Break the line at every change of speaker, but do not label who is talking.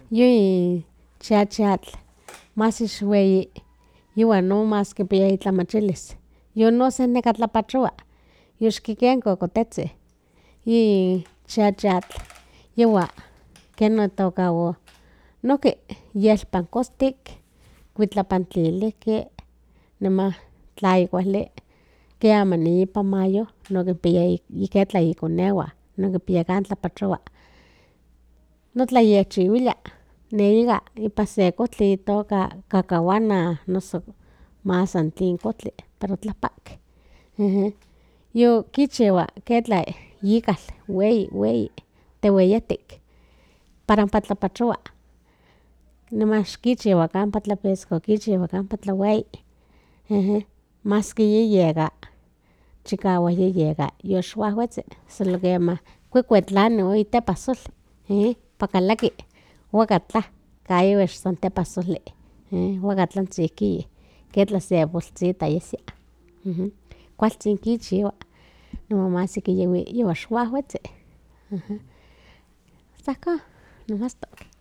Yui chiachiatl más ixueyi iuan no más kipia itlamachilis yon no san nikatlapachoa yoxkiken kokotetsi yi chiachiatl yehua ken notoka noki yelpankostik kuitlapantliliki niman tla kuali kiama niipan mayo no kipia yiketla ikonehuan no kipia kan tlapachoa notlayekchihuilia neka ipan se kojtli itoka cacahuana noso más san tlen kojtli pero tlapaki yu kichihua ketla yikal hueyi tehueyatik para ompa tlapachoa niman kichihua kampa tlapesko kichihua kampa tlahueyi maski yiyeka chikahuak yiyeka yoxuahuetsi solo kiema kuikuetlani o itepasoli ompa kalaki huakatla kaihui san tepasoli huakatlantsi kiyi ketla se bolsita yesia kualtzin kichihua niman más seki yahue xuahuetsi san ijkon nomas.